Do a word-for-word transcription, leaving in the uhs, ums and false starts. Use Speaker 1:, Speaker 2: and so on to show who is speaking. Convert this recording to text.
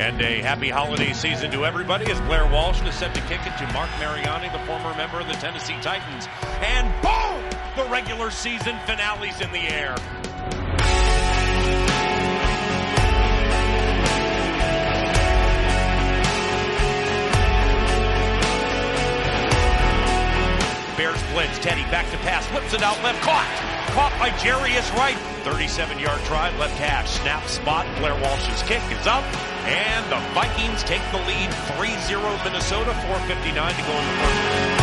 Speaker 1: And a happy holiday season to everybody as Blair Walsh is set to kick it to Mark Mariani, the former member of the Tennessee Titans. And boom! The regular season finale's in the air. Bears blitz. Teddy back to pass. Whips it out left. Caught. Caught by Jarius Wright. thirty-seven-yard drive, left hash. Snap spot. Blair Walsh's kick is up. And the Vikings take the lead. three zero Minnesota. four fifty-nine to go in the first.